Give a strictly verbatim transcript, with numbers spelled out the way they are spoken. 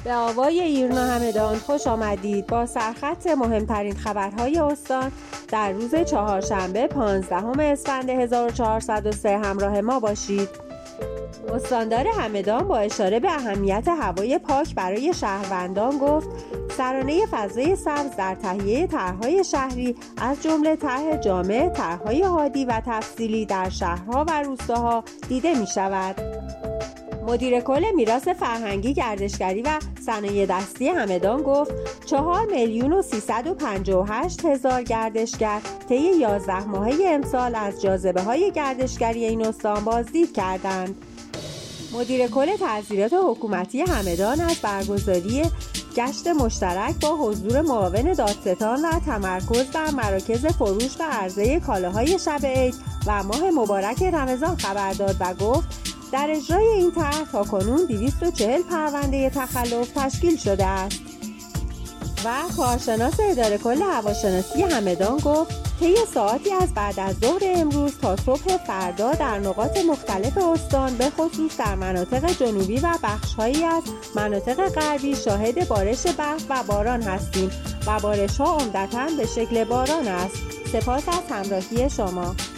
به آوای ایرنا همدان خوش آمدید. با سرخط مهمترین خبرهای استان در روز چهارشنبه پانزدهم اسفند هزار و چهارصد و سه همراه ما باشید. استاندار همدان با اشاره به اهمیت هوای پاک برای شهروندان گفت سرانه فضای سبز در تهیه طرح‌های شهری از جمله طرح جامع، طرح‌های هادی و تفصیلی در شهرها و روستاها دیده می‌شود. مدیر کل میراث فرهنگی، گردشگری و صنایع دستی همدان گفت چهار میلیون و سیصد و پنجاه و هشت هزار گردشگر طی یازده ماهه امسال از جاذبه‌های گردشگری این استان بازدید کردند. مدیر کل تعزیرات حکومتی همدان از برگزاری گشت مشترک با حضور معاون دادستان و تمرکز بر مراکز فروش و عرضه کالاهای شب عید و ماه مبارک رمضان خبر داد و گفت در اجرای این طرح تاکنون دویست و چهل پرونده تخلف تشکیل شده است. و کارشناس اداره کل هواشناسی همدان گفت طی ساعتی از بعد از ظهر امروز تا صبح فردا در نقاط مختلف استان به خصوص در مناطق جنوبی و بخش‌هایی از مناطق غربی شاهد بارش برف و باران هستیم و بارش‌ها عمدتاً به شکل باران است. سپاس از همراهی شما.